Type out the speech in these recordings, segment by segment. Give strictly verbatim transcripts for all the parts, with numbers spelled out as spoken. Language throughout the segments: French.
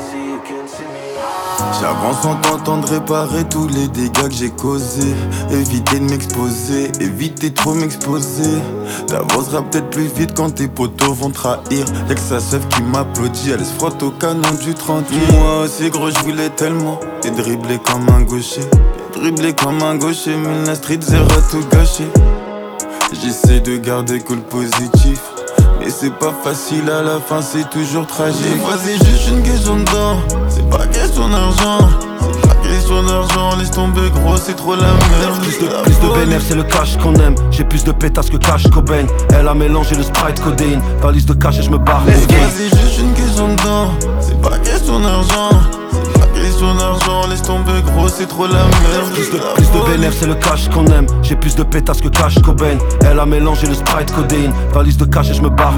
J'avance en tentant de réparer tous les dégâts que j'ai causés. Éviter de m'exposer, éviter trop m'exposer. T'avanceras peut-être plus vite quand tes potos vont trahir. Y'a que sa seuf qui m'applaudit, elle se frotte au canon du trente. Moi aussi gros j'voulais tellement et dribbler comme un gaucher. Dribbler comme un gaucher, mais la street zéro tout gâché. J'essaie de garder cool positif, mais c'est pas facile à la fin, c'est toujours tragique. Des fois c'est juste une question de temps, c'est pas question d'argent. C'est pas question d'argent, laisse tomber gros, c'est trop la merde. Plus de, plus de bénéf, c'est le cash qu'on aime. J'ai plus de pétasses que cash Cobain. Elle a mélangé le Sprite codéine. Valise de cash et je me barre. Des fois c'est juste une question de temps, c'est pas question d'argent. C'est pas question d'argent, laisse tomber gros, c'est trop la merde. Plus de, plus de bénéf, c'est le cash qu'on aime. J'ai plus de pétasses que cash Cobain. Elle a mélangé le Sprite codéine. Valise de cash et je me barre.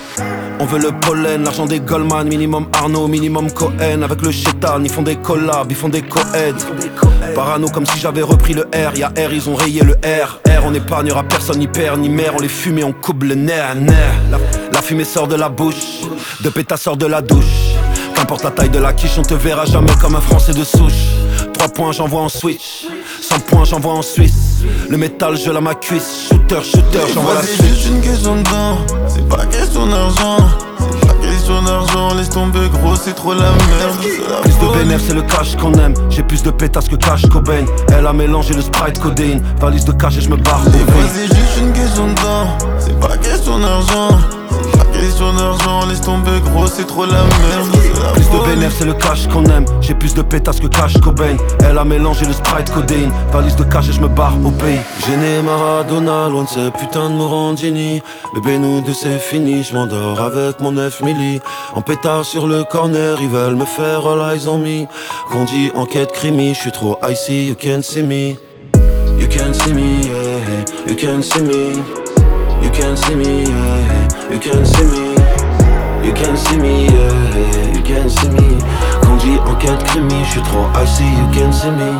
On veut le pollen, l'argent des Goldman, minimum Arnaud, minimum Cohen. Avec le chétan, ils font des collabs, ils font des co-aids. Parano comme si j'avais repris le R, y'a R, ils ont rayé le R. R, on épargnera personne, ni père, ni mère, on les fume et on coupe le nerf, nerf. La, la fumée sort de la bouche, de pétasse sort de la douche. Qu'importe la taille de la quiche, on te verra jamais comme un Français de souche. Trois points, j'envoie en switch. cent points, j'envoie en Suisse. Le métal, je l'ai à ma cuisse. Shooter, shooter, j'envoie la suite. C'est juste une question de temps, c'est pas question d'argent. C'est pas question d'argent, laisse tomber gros, c'est trop la merde. Plus de bénéf, c'est le cash qu'on aime. J'ai plus de pétasses que cash Cobain. Elle a mélangé le Sprite codéine. Valise de cash et je me barre. Des fois c'est juste une question de temps, c'est pas question d'argent. C'est pas question d'argent, laisse tomber gros, c'est trop la merde. Plus de bénéf, c'est le cash qu'on aime. J'ai plus de pétasses que cash Cobain. Elle a mélangé le Sprite codéine. Valise de cash et je me barre au pays. Gêné Maradona, loin de ces putains de Morandini. Bébé nous deux c'est fini, je m'endors avec mon neuf milli. En pétard sur le corner, ils veulent me faire all eyes on me. Qu'on dit enquête crimi, je suis trop icy, you can't see me. You can't see me, yeah, you can't see me. You can't see me, yeah, you can't see me. You can't see me, yeah, you can't see me. Qu'on dit enquête crimi, je suis trop icy, you can't see me.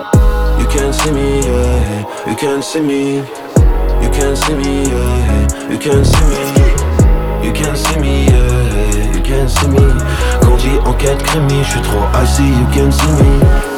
You can't see me, yeah, you can't see me. You can't see me, yeah, you can't see me. You can't see me, yeah, you can't see me. Quand dit enquête crimi, je suis trop icy, you can't see me.